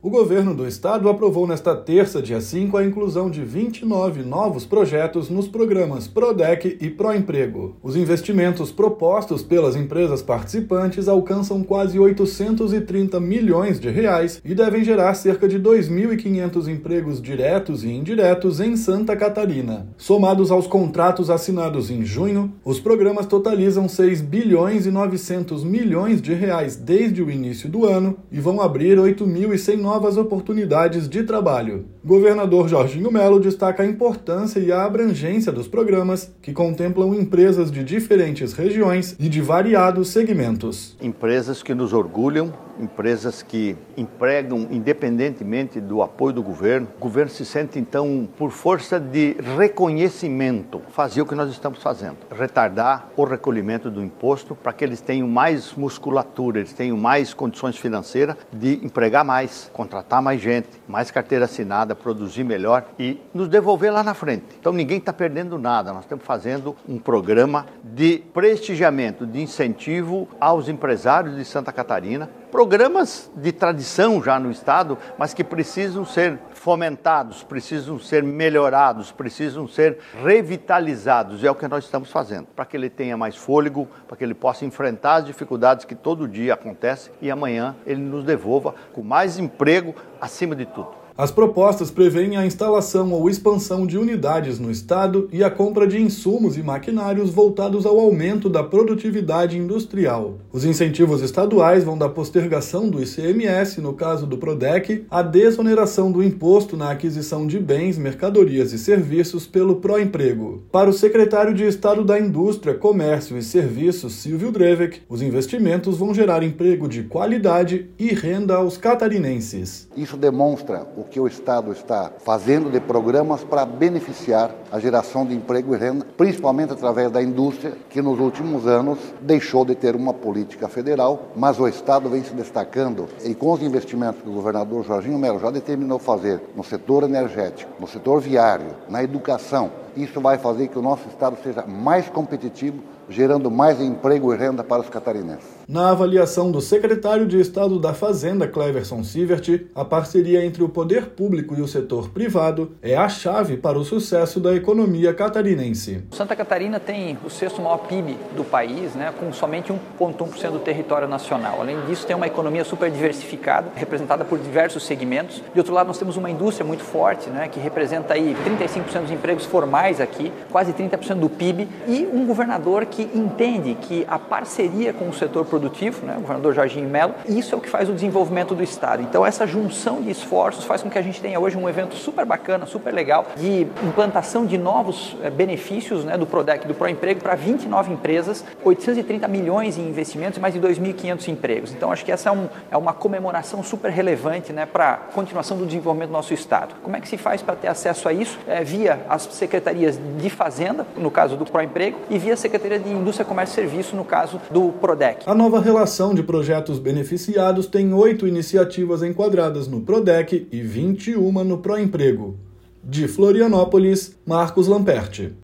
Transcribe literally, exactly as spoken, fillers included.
O governo do estado aprovou nesta terça, dia cinco, a inclusão de vinte e nove novos projetos nos programas Prodec e Proemprego. Os investimentos propostos pelas empresas participantes alcançam quase oitocentos e trinta milhões de reais e devem gerar cerca de dois mil e quinhentos empregos diretos e indiretos em Santa Catarina. Somados aos contratos assinados em junho, os programas totalizam seis bilhões e novecentos milhões de reais desde o início do ano e vão abrir oito mil e cem novas oportunidades de trabalho. Governador Jorginho Melo destaca a importância e a abrangência dos programas, que contemplam empresas de diferentes regiões e de variados segmentos. Empresas que nos orgulham, empresas que empregam independentemente do apoio do governo. O governo se sente, então, por força de reconhecimento, fazer o que nós estamos fazendo. Retardar o recolhimento do imposto para que eles tenham mais musculatura, eles tenham mais condições financeiras de empregar mais, contratar mais gente, mais carteira assinada, produzir melhor e nos devolver lá na frente. Então ninguém está perdendo nada, nós estamos fazendo um programa de prestigiamento, de incentivo aos empresários de Santa Catarina, programas de tradição já no estado, mas que precisam ser fomentados, precisam ser melhorados, precisam ser revitalizados, e é o que nós estamos fazendo, para que ele tenha mais fôlego, para que ele possa enfrentar as dificuldades que todo dia acontecem e amanhã ele nos devolva com mais emprego acima de tudo. As propostas prevêem a instalação ou expansão de unidades no estado e a compra de insumos e maquinários voltados ao aumento da produtividade industrial. Os incentivos estaduais vão da postergação do I C M S, no caso do Prodec, à desoneração do imposto na aquisição de bens, mercadorias e serviços pelo Proemprego. Para o secretário de Estado da Indústria, Comércio e Serviços, Silvio Drevec, os investimentos vão gerar emprego de qualidade e renda aos catarinenses. Isso demonstra o que o Estado está fazendo de programas para beneficiar a geração de emprego e renda, principalmente através da indústria, que nos últimos anos deixou de ter uma política federal, mas o Estado vem se destacando e com os investimentos que o governador Jorginho Melo já determinou fazer no setor energético, no setor viário, na educação, isso vai fazer que o nosso Estado seja mais competitivo, gerando mais emprego e renda para os catarinenses. Na avaliação do secretário de Estado da Fazenda, Cleverson Sievert, a parceria entre o poder público e o setor privado é a chave para o sucesso da economia catarinense. Santa Catarina tem o sexto maior P I B do país, né, com somente um vírgula um por cento do território nacional. Além disso, tem uma economia super diversificada, representada por diversos segmentos. De outro lado, nós temos uma indústria muito forte, né, que representa aí trinta e cinco por cento dos empregos formais aqui, quase trinta por cento do P I B, e um governador que que entende que a parceria com o setor produtivo, né, o governador Jorginho Melo, isso é o que faz o desenvolvimento do estado. Então essa junção de esforços faz com que a gente tenha hoje um evento super bacana, super legal, de implantação de novos eh, benefícios, né, do Prodec, do Proemprego, para vinte e nove empresas, oitocentos e trinta milhões em investimentos e mais de dois mil e quinhentos empregos. Então acho que essa é, um, é uma comemoração super relevante, né, para a continuação do desenvolvimento do nosso estado. Como é que se faz para ter acesso a isso? É, via as secretarias de Fazenda, no caso do Proemprego, e via a Secretaria de Indústria, Comércio e Serviço, no caso do Prodec. A nova relação de projetos beneficiados tem oito iniciativas enquadradas no Prodec e vinte e uma no Proemprego. De Florianópolis, Marcos Lamperti.